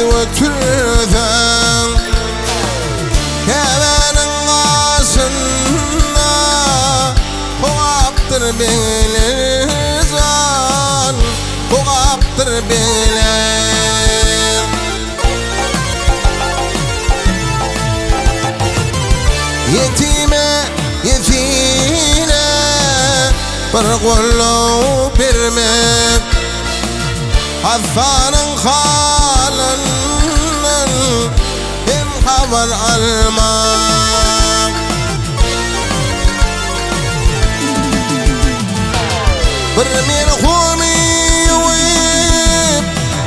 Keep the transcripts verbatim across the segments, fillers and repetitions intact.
ötürden Kevenin ağasında Koğaptır beni zan Koğaptır beni Yetime yetine bir kullu birme Hafanın halından hem haber alma Bir merhumi yuvip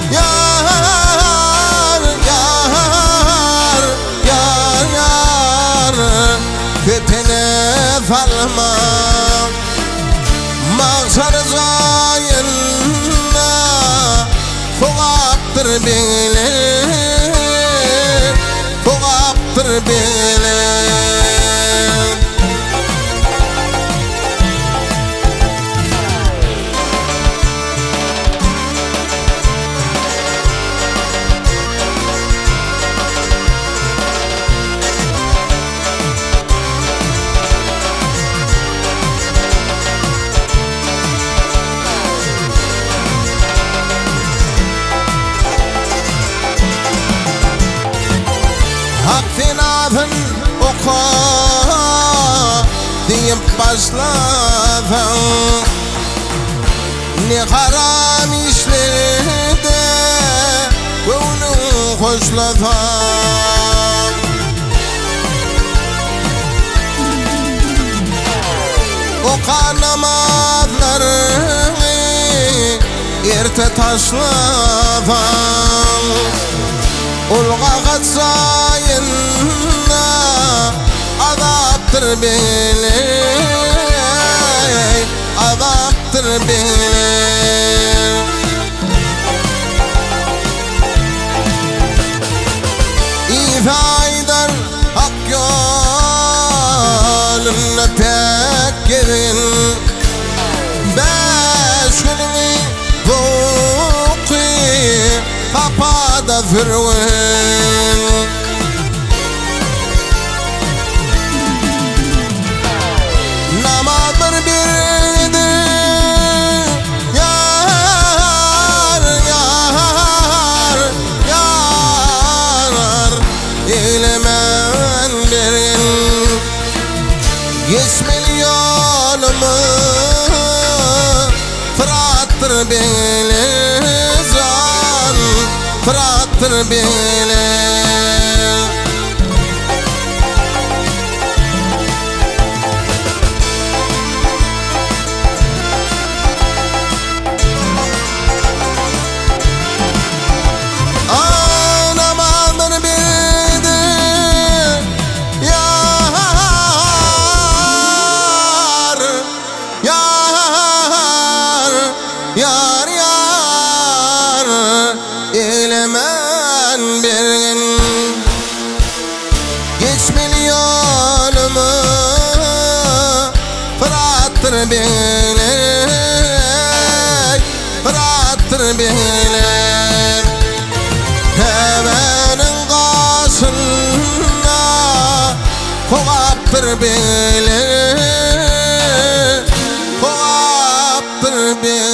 yar yar yar yar Kötene falma Mağsar zayınna Koğaptır beni Koğaptır beni Finadın oku deyip başladın Ne haram işlerde gönlün hoşladın Oka namazlarını erte taşladın Ulga katsayınna azaptır beni Azaptır beni İfaydar hak yolunda pek girin Beş günü vuki kapada zürvün Namadır birdi yar yar yar İlemen birin Geçmeli yolumu Fırattır beni zan Fırattır beni Anamadır bildi yar yar yar yar Elemen bir gün Geçmeli yolumu Fırattır beni Fırattır beni Hevenin kasına Koğaptır beni Koğaptır beni